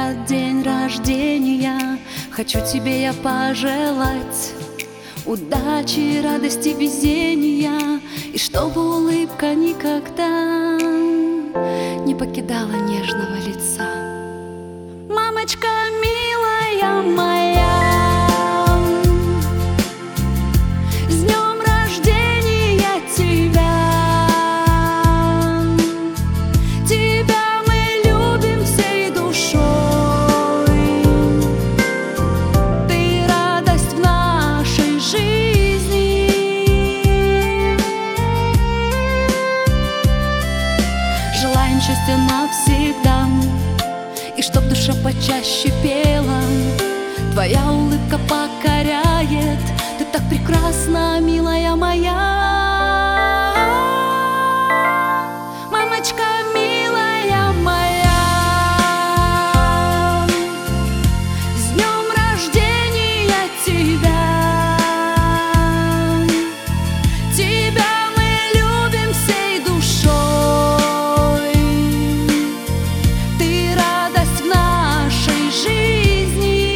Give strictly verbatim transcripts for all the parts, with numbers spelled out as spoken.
этот день рождения хочу тебе я пожелать удачи, радости, везения, и чтобы улыбка никогда не покидала нежного лица. Мамочка милая моя, с днем рождения тебя! Тебя мы любим всей душой, ты радость в нашей жизни. Желаем счастья навсегда, и чтоб душа почаще пела. Твоя улыбка покоряет, ты так прекрасна, милая моя. Мамочка милая моя, с днем рождения тебя! Тебя мы любим всей душой, ты радость в нашей жизни.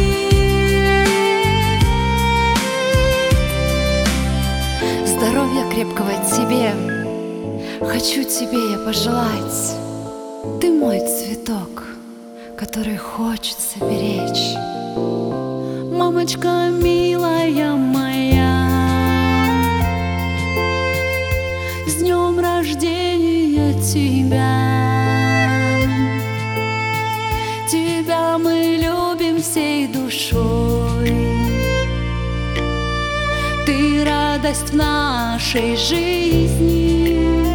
Здоровья крепкого тебе хочу тебе я пожелать. Ты мой цветок, который хочется беречь. Мамочка милая моя, с днем рождения тебя! Тебя мы любим всей душой, ты радость в нашей жизни.